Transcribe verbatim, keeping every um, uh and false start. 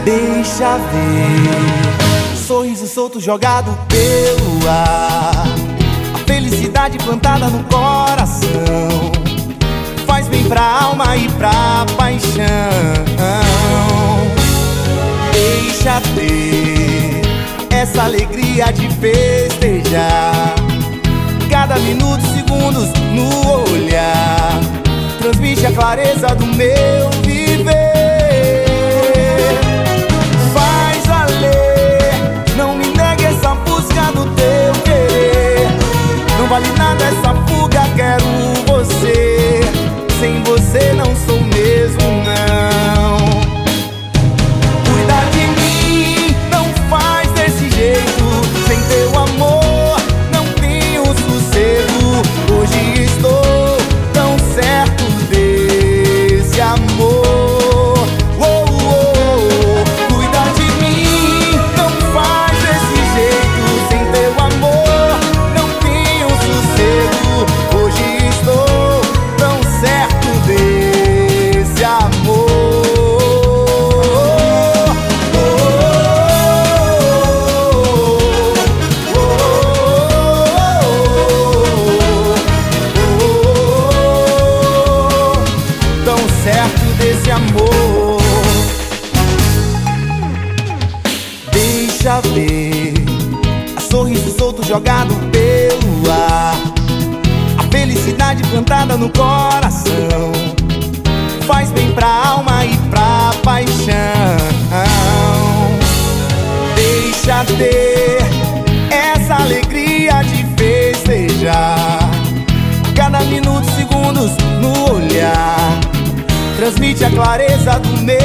Deixa ver, sorriso solto jogado pelo ar, a felicidade plantada no coração, faz bem pra alma e pra paixão. Deixa ter essa alegria de festejar, cada minuto, segundos no olhar, transmite a clareza do meu viver. Vale nada essa fuga, quero você. Sem você não sou mesmo, não. Cuida de mim, não faz desse jeito. Sem teu amor, não tenho sossego. Hoje estou tão certo desse amor. Oh, oh, oh. Cuida de mim, não faz desse jeito. Sem teu amor, hoje estou tão certo desse amor. Oh, oh, oh, oh, tão certo desse amor. Deixa ver, a sorriso solto jogado pelo ar, felicidade plantada no coração, faz bem pra alma e pra paixão. Deixa ter essa alegria de festejar, cada minuto, segundos no olhar, transmite a clareza do meu